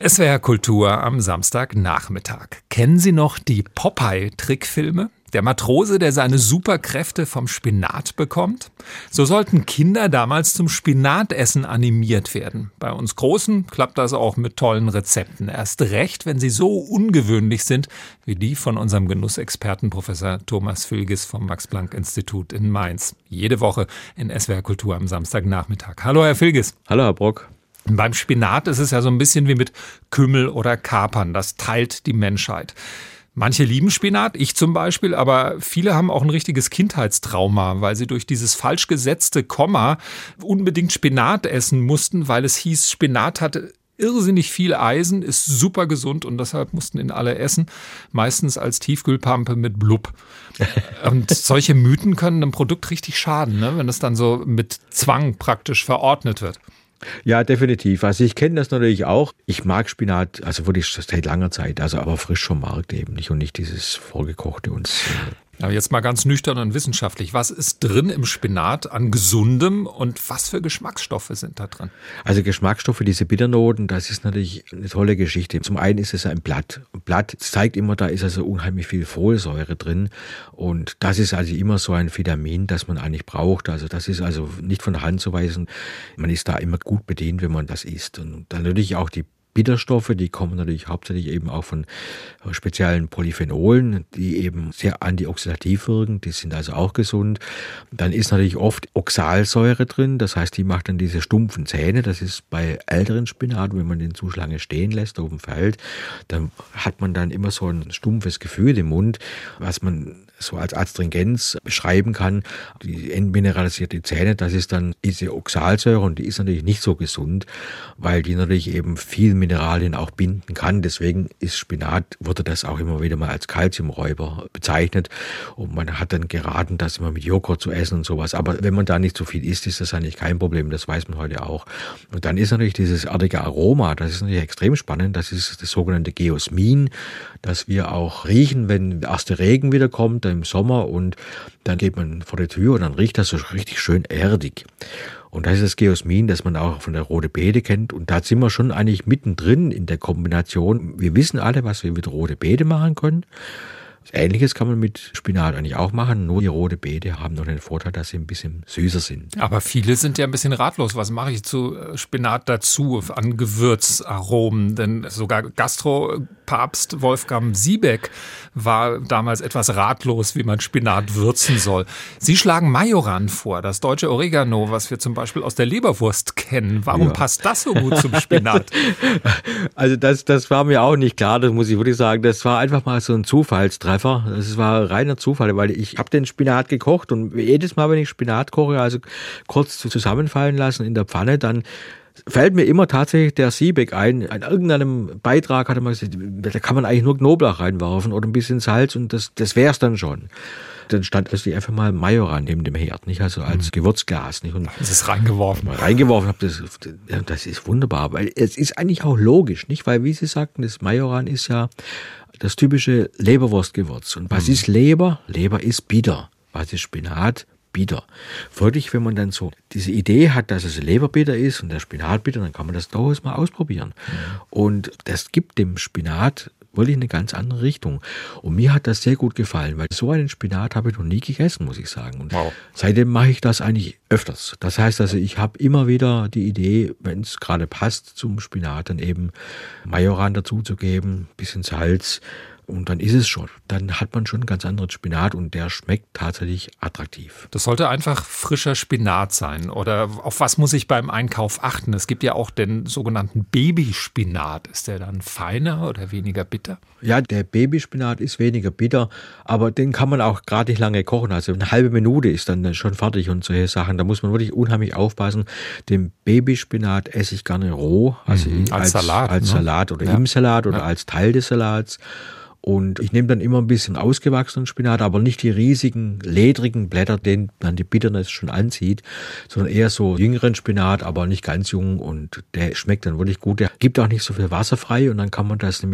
SWR Kultur am Samstagnachmittag. Kennen Sie noch die Popeye-Trickfilme? Der Matrose, der seine Superkräfte vom Spinat bekommt? So sollten Kinder damals zum Spinatessen animiert werden. Bei uns Großen klappt das auch mit tollen Rezepten. Erst recht, wenn sie so ungewöhnlich sind, wie die von unserem Genussexperten Professor Thomas Völgis vom Max-Planck-Institut in Mainz. Jede Woche in SWR Kultur am Samstagnachmittag. Hallo, Herr Völgis. Hallo, Herr Brock. Beim Spinat ist es ja so ein bisschen wie mit Kümmel oder Kapern. Das teilt die Menschheit. Manche lieben Spinat, ich zum Beispiel, aber viele haben auch ein richtiges Kindheitstrauma, weil sie durch dieses falsch gesetzte Komma unbedingt Spinat essen mussten, weil es hieß, Spinat hatte irrsinnig viel Eisen, ist super gesund und deshalb mussten ihn alle essen, meistens als Tiefkühlpampe mit Blub. Und solche Mythen können einem Produkt richtig schaden, ne? Wenn es dann so mit Zwang praktisch verordnet wird. Ja, definitiv. Also ich kenne das natürlich auch. Ich mag Spinat, also wirklich seit langer Zeit, also aber frisch vom Markt eben nicht und nicht dieses vorgekochte und Aber jetzt mal ganz nüchtern und wissenschaftlich. Was ist drin im Spinat an Gesundem und was für Geschmacksstoffe sind da drin? Also Geschmacksstoffe, diese Bitternoten, das ist natürlich eine tolle Geschichte. Zum einen ist es ein Blatt. Blatt zeigt immer, da ist also unheimlich viel Folsäure drin und das ist also immer so ein Vitamin, das man eigentlich braucht. Also das ist also nicht von der Hand zu weisen. Man ist da immer gut bedient, wenn man das isst. Und dann natürlich auch die Bitterstoffe, die kommen natürlich hauptsächlich eben auch von speziellen Polyphenolen, die eben sehr antioxidativ wirken, die sind also auch gesund. Dann ist natürlich oft Oxalsäure drin, das heißt, die macht dann diese stumpfen Zähne, das ist bei älteren Spinaten, wenn man den zu lange stehen lässt auf dem Feld, dann hat man dann immer so ein stumpfes Gefühl im Mund, was man so als Astringenz beschreiben kann. Die entmineralisierte Zähne, das ist dann diese Oxalsäure und die ist natürlich nicht so gesund, weil die natürlich eben viel Mineralien auch binden kann. Deswegen ist Spinat, wurde das auch immer wieder mal als Kalziumräuber bezeichnet und man hat dann geraten, das immer mit Joghurt zu essen und sowas. Aber wenn man da nicht so viel isst, ist das eigentlich kein Problem, das weiß man heute auch. Und dann ist natürlich dieses erdige Aroma, das ist natürlich extrem spannend, das ist das sogenannte Geosmin, das wir auch riechen, wenn der erste Regen wieder kommt, im Sommer und dann geht man vor die Tür und dann riecht das so richtig schön erdig. Und das ist das Geosmin, das man auch von der Rote Beete kennt. Und da sind wir schon eigentlich mittendrin in der Kombination. Wir wissen alle, was wir mit Rote Beete machen können. Ähnliches kann man mit Spinat eigentlich auch machen, nur die Rote Beete haben noch den Vorteil, dass sie ein bisschen süßer sind. Aber viele sind ja ein bisschen ratlos. Was mache ich zu Spinat dazu an Gewürzaromen? Denn sogar Gastropapst Wolfgang Siebeck war damals etwas ratlos, wie man Spinat würzen soll. Sie schlagen Majoran vor, das deutsche Oregano, was wir zum Beispiel aus der Leberwurst kennen. Warum passt das so gut zum Spinat? Also das war mir auch nicht klar, das muss ich wirklich sagen. Das war einfach mal so ein Zufallstreffer. Das war reiner Zufall, weil ich habe den Spinat gekocht und jedes Mal, wenn ich Spinat koche, also kurz zusammenfallen lassen in der Pfanne, dann fällt mir immer tatsächlich der Siebeck ein. In irgendeinem Beitrag hat er mal gesagt, da kann man eigentlich nur Knoblauch reinwerfen oder ein bisschen Salz und das wär's dann schon. Dann stand plötzlich einfach mal Majoran neben dem Herd, nicht also als Gewürzglas, nicht? Und das ist reingeworfen. Das ist wunderbar, weil es ist eigentlich auch logisch, nicht? Weil wie Sie sagten, das Majoran ist ja das typische Leberwurstgewürz. Und was ist Leber? Leber ist bitter. Was ist Spinat? Bitter. Folglich, wenn man dann so diese Idee hat, dass es Leberbitter ist und der Spinat bitter, dann kann man das durchaus mal ausprobieren. Und das gibt dem Spinat wirklich eine ganz andere Richtung. Und mir hat das sehr gut gefallen, weil so einen Spinat habe ich noch nie gegessen, muss ich sagen. Und seitdem mache ich das eigentlich öfters. Das heißt also, ich habe immer wieder die Idee, wenn es gerade passt zum Spinat, dann eben Majoran dazu zu geben, bisschen Salz. Und dann ist es schon. Dann hat man schon einen ganz anderen Spinat und der schmeckt tatsächlich attraktiv. Das sollte einfach frischer Spinat sein. Oder auf was muss ich beim Einkauf achten? Es gibt ja auch den sogenannten Babyspinat. Ist der dann feiner oder weniger bitter? Ja, der Babyspinat ist weniger bitter, aber den kann man auch gerade nicht lange kochen. Also eine halbe Minute ist dann schon fertig und solche Sachen. Da muss man wirklich unheimlich aufpassen. Den Babyspinat esse ich gerne roh, also als Salat oder im Salat oder als Teil des Salats. Und ich nehme dann immer ein bisschen ausgewachsenen Spinat, aber nicht die riesigen, ledrigen Blätter, denen dann die Bitterness schon anzieht, sondern eher so jüngeren Spinat, aber nicht ganz jung und der schmeckt dann wirklich gut. Der gibt auch nicht so viel Wasser frei und dann kann man das nämlich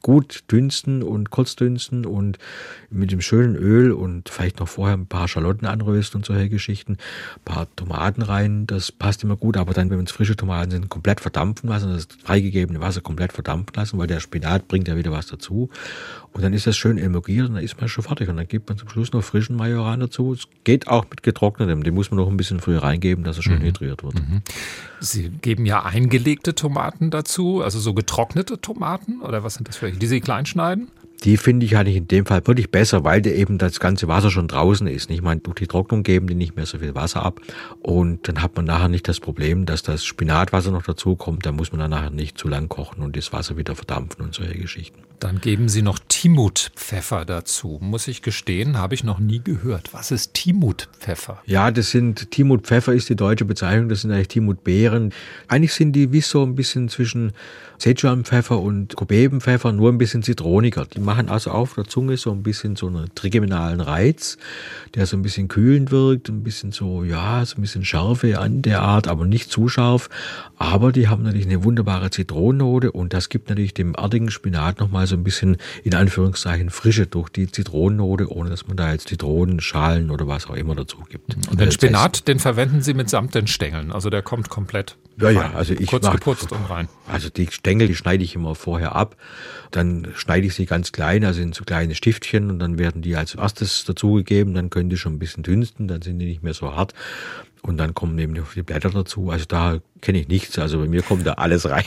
gut dünsten und kurz dünsten und mit dem schönen Öl und vielleicht noch vorher ein paar Schalotten anrösten und solche Geschichten, ein paar Tomaten rein, das passt immer gut, aber dann, wenn es frische Tomaten sind, komplett verdampfen lassen, das freigegebene Wasser komplett verdampfen lassen, weil der Spinat bringt ja wieder was dazu und dann ist das schön emulgiert und dann ist man schon fertig und dann gibt man zum Schluss noch frischen Majoran dazu. Es geht auch mit getrocknetem, den muss man noch ein bisschen früher reingeben, dass er schön hydriert wird. Sie geben ja eingelegte Tomaten dazu, also so getrocknete Tomaten oder was sind das für welche, die Sie klein schneiden? Die finde ich eigentlich in dem Fall wirklich besser, weil eben das ganze Wasser schon draußen ist. Ich meine, durch die Trocknung geben die nicht mehr so viel Wasser ab und dann hat man nachher nicht das Problem, dass das Spinatwasser noch dazu kommt. Da muss man dann nachher nicht zu lang kochen und das Wasser wieder verdampfen und solche Geschichten. Dann geben Sie noch Timutpfeffer dazu. Muss ich gestehen, habe ich noch nie gehört. Was ist Timutpfeffer? Ja, Timutpfeffer ist die deutsche Bezeichnung, das sind eigentlich Timutbeeren. Eigentlich sind die wie so ein bisschen zwischen Szechuanpfeffer und Kobebenpfeffer, nur ein bisschen zitroniger. Die machen also auf der Zunge so ein bisschen so einen trigeminalen Reiz, der so ein bisschen kühlend wirkt, ein bisschen so, ja, so ein bisschen Schärfe an der Art, aber nicht zu scharf. Aber die haben natürlich eine wunderbare Zitronennote und das gibt natürlich dem erdigen Spinat nochmal so ein bisschen, in Anführungszeichen, Frische durch die Zitronennote, ohne dass man da jetzt Zitronenschalen oder was auch immer dazu gibt. Und den Spinat, den verwenden Sie mitsamt den Stängeln, also der kommt komplett ja, also kurz geputzt und rein. Also die Stängel, die schneide ich immer vorher ab. Dann schneide ich sie ganz klein, also in so kleine Stiftchen und dann werden die als erstes dazugegeben. Dann können die schon ein bisschen dünsten, dann sind die nicht mehr so hart. Und dann kommen eben noch die Blätter dazu. Also da kenne ich nichts. Also bei mir kommt da alles rein.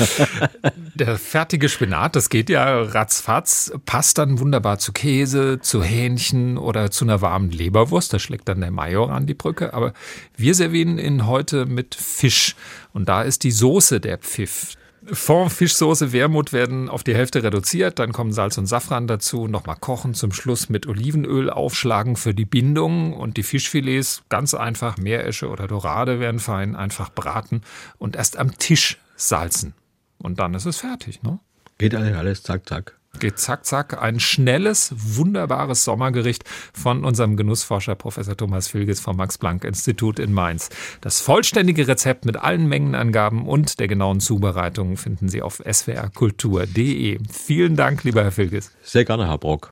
Der fertige Spinat, das geht ja ratzfatz, passt dann wunderbar zu Käse, zu Hähnchen oder zu einer warmen Leberwurst. Da schlägt dann der Majoran die Brücke. Aber wir servieren ihn heute mit Fisch. Und da ist die Soße der Pfiff. Fond, Fischsoße, Wermut werden auf die Hälfte reduziert, dann kommen Salz und Safran dazu, nochmal kochen, zum Schluss mit Olivenöl aufschlagen für die Bindung und die Fischfilets, ganz einfach, Meeresche oder Dorade werden fein, einfach braten und erst am Tisch salzen. Und dann ist es fertig, ne? Geht alles zack, zack. Geht zack, zack. Ein schnelles, wunderbares Sommergericht von unserem Genussforscher Professor Thomas Vilges vom Max-Planck-Institut in Mainz. Das vollständige Rezept mit allen Mengenangaben und der genauen Zubereitung finden Sie auf swrkultur.de. Vielen Dank, lieber Herr Vilges. Sehr gerne, Herr Brock.